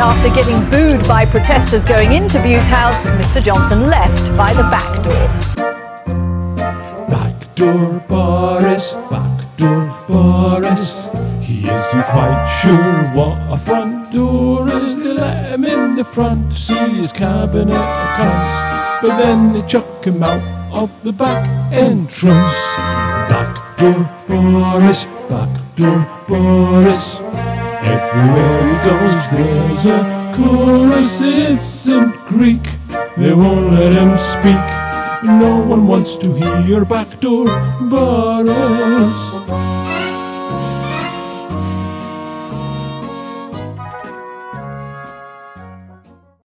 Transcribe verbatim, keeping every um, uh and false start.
After getting booed by protesters going into Bute House, Mister Johnson left by the back door. Backdoor Boris, backdoor Boris. He isn't quite sure what a front door is. They let him in the front to see his cabinet of cunts, but then they chuck him out of the back entrance. Backdoor Boris, backdoor Boris. Everywhere he goes there's a chorus. It isn't Greek, they won't let him speak. No one wants to hear backdoor Boris.